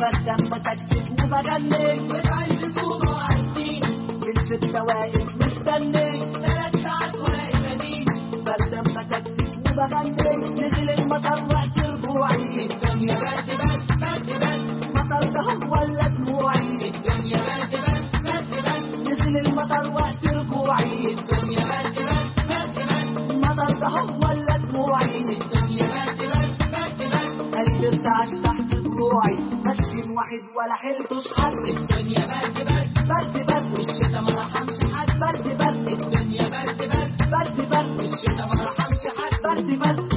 بردم بتكتك وبغني وبعز طوبة وعدي من 6 واقف مستني 3 ساعات واقف أدين بردم بتكتك وبغني نزل المطر وقت رجوعي الدنيا برد برد برد برد مطر ده ولا دموعي الدنيا برد برد برد برد نزل المطر وقت رجوعي الدنيا برد برد برد برد مطر ده ولا دموعي الدنيا برد برد برد برد قلبي ارتعش تحت ضلوعي مسكين واحد ولا حيلتوش حد الدنيا برد برد برد برد والشتا ما رحمش حد برد برد الدنيا برد برد برد برد والشتا ما رحمش حد برد برد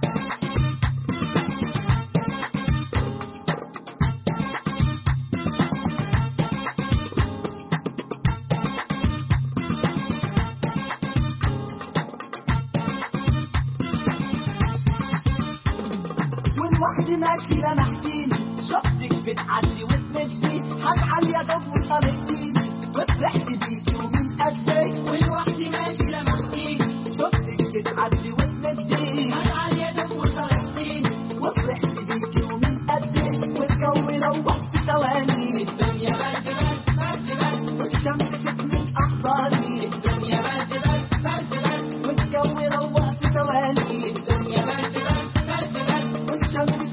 والوحدي ماشي لمحتيني شفتك بتعدي وتمدي هزعل يا دوب وصالحتيني وفرحت بيكي ومن قدك والوحدي ماشي لمحتيني شفتك بتعدي وتمدي هزعل يا دوب وصالحتيني وفرحت بيكي ومن قدك والجو روح في ثواني الدنيا برد برد برد برد والشمس سكنت أحضاني الدنيا برد برد برد برد والجو روح في ثواني الدنيا برد برد برد برد والشمس